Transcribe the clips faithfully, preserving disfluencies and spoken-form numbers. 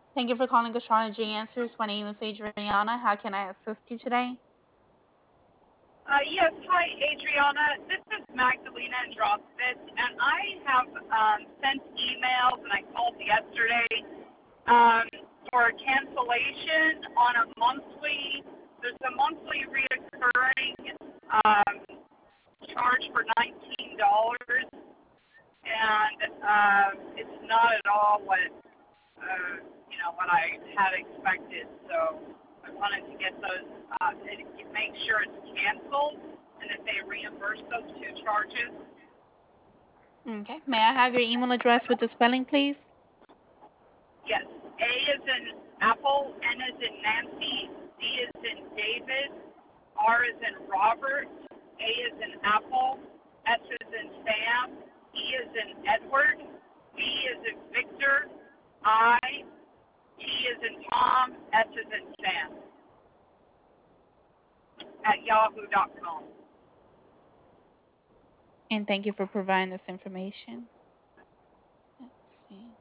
Thank you for calling Astrology Answers. My name is Adriana. How can I assist you today? Uh, yes, hi Adriana. This is Magdalena Androsovich, and I have um, sent emails and I called yesterday um, for cancellation on a monthly. There's a monthly reoccurring um, charge for nineteen dollars, and um, it's not at all what uh, you know what I had expected. So I wanted to get those, uh, and make sure it's canceled, and that they reimburse those two charges. Okay. May I have your email address with the spelling, please? Yes, A is in Apple, N is in Nancy, D is in David, R is in Robert, A is in Apple, S is in Sam, E is in Edward, V is in Victor, I, T is in Tom, S is in Sam, at yahoo dot com. And thank you for providing this information. Let's see.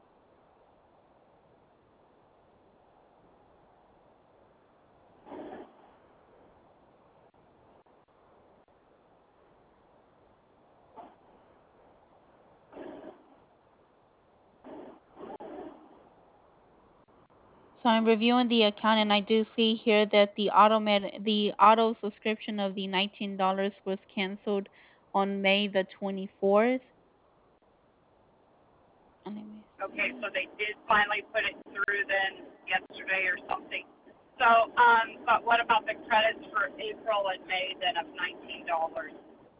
So I'm reviewing the account and I do see here that the automatic the auto subscription of the nineteen dollars was canceled on May the twenty-fourth. And let me Okay, see. so they did finally put it through then yesterday or something. So, um, but what about the credits for April and May then of nineteen dollars?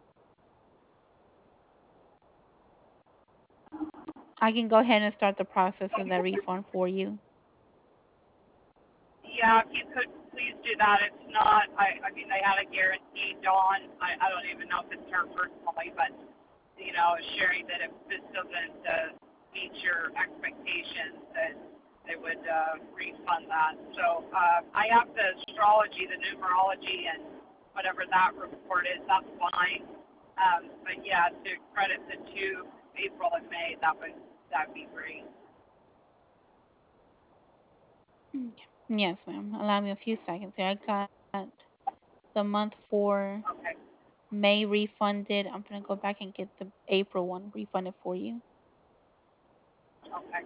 I can go ahead and start the process of that refund for you. Yeah, if you could please do that. It's not, I, I mean, they had a guarantee, Dawn. I, I don't even know if it's her personally, but, you know, sharing that if this doesn't uh, meet your expectations, that they would uh, refund that. So uh, I have the astrology, the numerology, and whatever that report is, that's fine. Um, but yeah, to credit the two, April and May, that would, that'd be great. Okay. Yes, ma'am. Allow me a few seconds here. I got the month for Okay. May refunded. I'm gonna go back and get the April one refunded for you. Okay.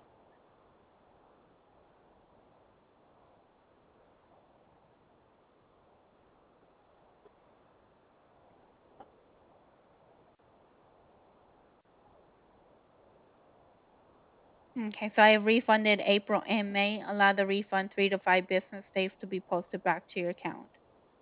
Okay, so I have refunded April and May. Allow the refund three to five business days to be posted back to your account.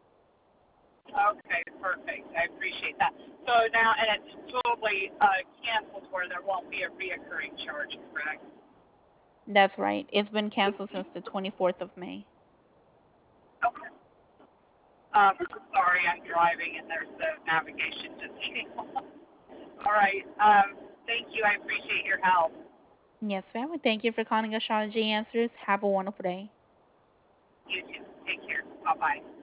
Okay, perfect. I appreciate that. So now, and it's totally uh, canceled where there won't be a reoccurring charge, correct? That's right. It's been canceled since the twenty-fourth of May. Okay. Um, sorry, I'm driving and there's the navigation just came on. All right. Um, thank you. I appreciate your help. Yes, ma'am. And thank you for calling Astrology Answers. Have a wonderful day. You too. Take care. Bye bye.